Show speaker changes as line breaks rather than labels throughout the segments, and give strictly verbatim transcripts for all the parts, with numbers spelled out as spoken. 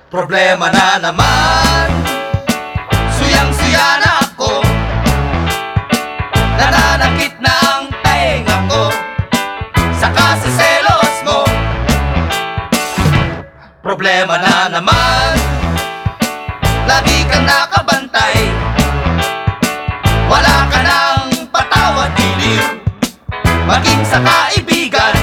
Problema na naman, suyang-suya na ako, nananakit na ang tainga ko, saka sa selos mo. Problema na naman, lagi kang nakabantay, wala ka nang patawad diliw, maging sa kaibigan.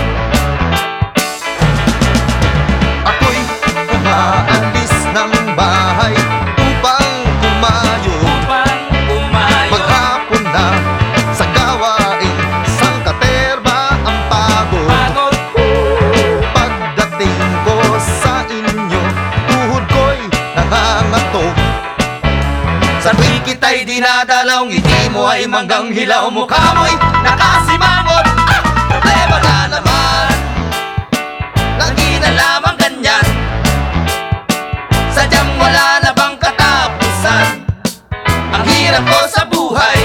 Ako'y umaalis ng bahay upang kumayo,
Upang umayo,
maghapon na sa gawain, sangkaterba ang pagod.
pagod.
Pagdating ko sa inyo, tuhod ko'y nangangatok.
Sa tuwing kita'y dinadalaw, ngiti mo ay manggang hilaw, mukha mo'y nakasimangot. Ah! Problema na naman, lagi na lamang ganyan, sadyang wala na bang katapusan, ang hirap ko sa buhay.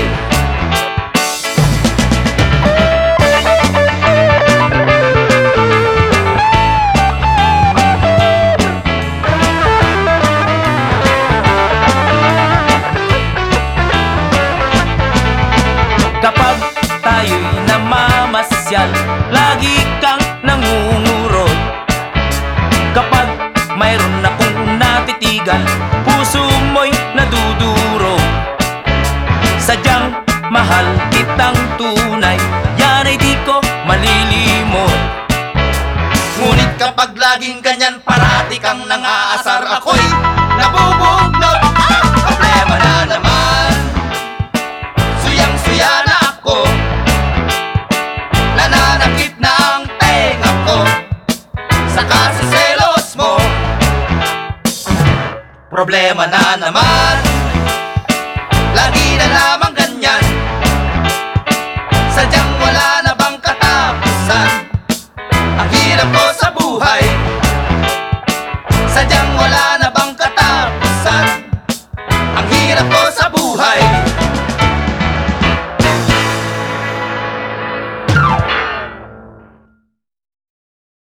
Kapag tayo'y namamasyal, lagi kang nangungurot. Kapag mayroon akong natitigan, puso mo'y naduduro. Sadyang mahal kitang tunay, yan ay di ko malilimot. Ngunit kapag laging ganyan, parati kang nang-aasar, ako'y nabubugnot. Ah! Problema na naman, suyang-suya na ako, nananakit na ang tenga ko, saka sa selos mo. Problema na naman, lagi na lamang ganyan, sadyang wala na bang katapusan, ang hirap ko sa buhay. Sadyang wala na bang katapusan, ang hirap ko sa buhay.